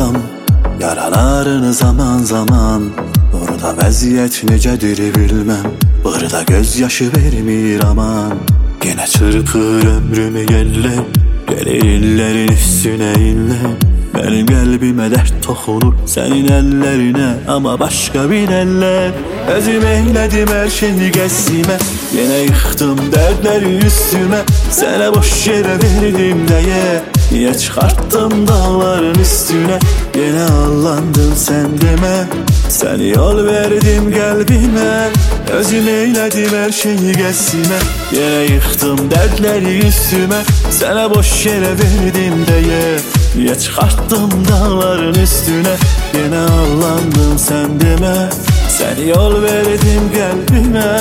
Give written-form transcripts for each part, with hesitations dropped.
yaram, yaralarını zaman zaman. Orada vəziyyət necədir bilməm, burada gözyaşı vermir aman. Yenə çırpır ömrümü yellər, gəlir illərin üstünə illər. Mənim qəlbimə dərd toxunur sənin əllərinə, amma başqa bir əllər. Özüm eylədim hər şeyi qəssimə, yenə yıxdım dərdləri üstümə. Sənə boş yerə verdim deyə, niyə çıxartdım dağların üstünə. Yenə allandın sən demə, səni yol verdim qəlbimə. Özüm eylədim hər şeyi qəssimə, yenə yıxdım dərdləri üstümə. Sənə boş yerə verdim deyə, niyə çıxartdım dağların üstünə. Yenə allandın sən demə, səni yol verdim qəlbimə.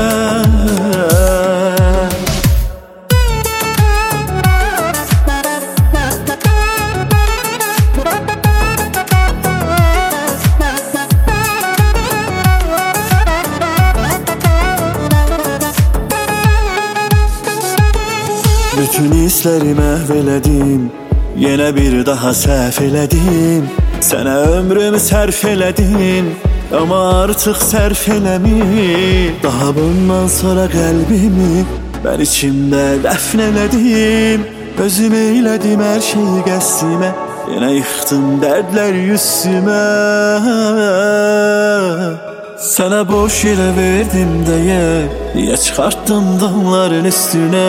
Bütün hissləri məhv elədim, yenə bir daha səhv elədim. Sənə ömrümü sərf elədim, amma artıq sərf eləmir. Daha bundan sonra qəlbimi mən içimdə dəfn elədim. Özüm eylədim hər şeyi qəssimə, yenə yıxdım dərdləri üstümə. Sənə boş yerə verdim deyə, niyə çıxartdım dağların üstünə.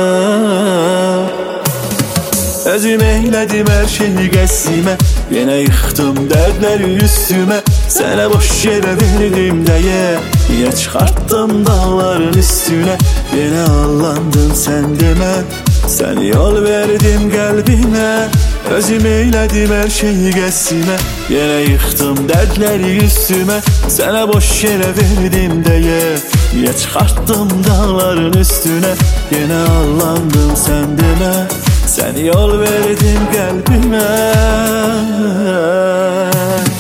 Özüm eylədim hər şeyi qəssimə, yenə yıxdım dərdləri üstümə. Sənə boş yerə verdim deyə, niyə çıxartdım dağların üstünə. Yenə allandın sən demə, səni yol verdim qəlbimə. Özüm eylədim hər şeyi qəssimə, yenə yıxdım dərdləri üstümə. Sənə boş yerə verdim deyə, niyə çıxartdım dağların üstünə. Yenə allandın sən demə, səni yol verdim qəlbimə.